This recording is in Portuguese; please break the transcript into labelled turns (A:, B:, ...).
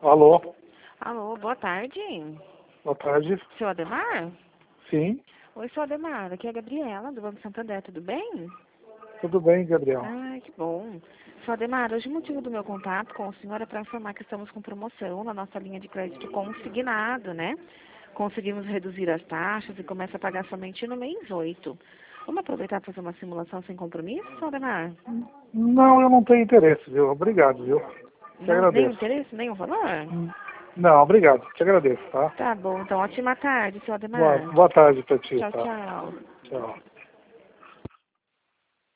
A: Alô,
B: Alô, boa tarde.
A: boa tarde.
B: Seu Ademar?
A: Sim,
B: Oi, seu Ademar. Aqui é a Gabriela, do Banco Santander. Tudo bem?
A: tudo bem, Gabriel?
B: Ai, que bom. Seu Ademar, hoje o motivo do meu contato com o senhor é para informar que estamos com promoção na nossa linha de crédito consignado, né? Conseguimos reduzir as taxas e começa a pagar somente no mês 8. Vamos aproveitar para fazer uma simulação sem compromisso, seu Ademar?
A: Não, eu não tenho interesse, viu? Obrigado, viu? Te
B: Não, nem o
A: agradeço.
B: interesse, nem o valor?
A: Não, obrigado. Te agradeço, tá?
B: Tá bom, então ótima tarde, seu
A: Boa,
B: Ademar.
A: boa tarde pra ti,
B: Tchau,
A: tá?
B: tchau.
A: Tchau.